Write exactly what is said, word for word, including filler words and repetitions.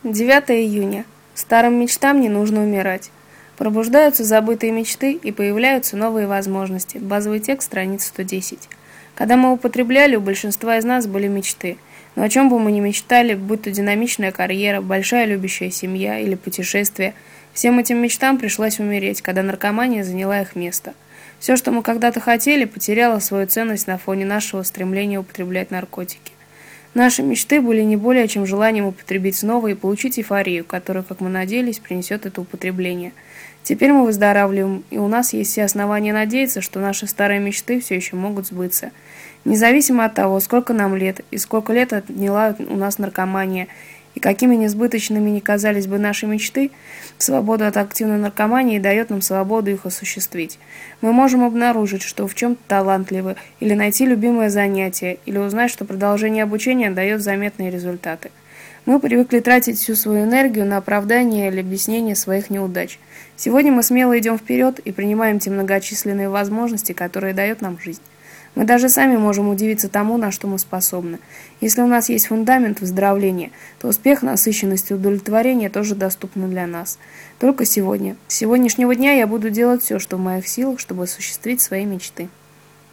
девятое июня. Старым мечтам не нужно умирать. Пробуждаются забытые мечты и появляются новые возможности. Базовый текст, страница сто десять. Когда мы употребляли, у большинства из нас были мечты. Но о чем бы мы ни мечтали, будь то динамичная карьера, большая любящая семья или путешествие, всем этим мечтам пришлось умереть, когда наркомания заняла их место. Все, что мы когда-то хотели, потеряло свою ценность на фоне нашего стремления употреблять наркотики. Наши мечты были не более чем желанием употребить снова и получить эйфорию, которую, как мы надеялись, принесет это употребление. Теперь мы выздоравливаем, и у нас есть все основания надеяться, что наши старые мечты все еще могут сбыться. Независимо от того, сколько нам лет и сколько лет отняла у нас наркомания, и какими несбыточными ни казались бы наши мечты, свобода от активной наркомании дает нам свободу их осуществить. Мы можем обнаружить, что в чем-то талантливы, или найти любимое занятие, или узнать, что продолжение обучения дает заметные результаты. Мы привыкли тратить всю свою энергию на оправдание или объяснение своих неудач. Сегодня мы смело идем вперед и принимаем те многочисленные возможности, которые дает нам жизнь. Мы даже сами можем удивиться тому, на что мы способны. Если у нас есть фундамент выздоровления, то успех, насыщенность и удовлетворение тоже доступны для нас. Только сегодня. С сегодняшнего дня я буду делать все, что в моих силах, чтобы осуществить свои мечты.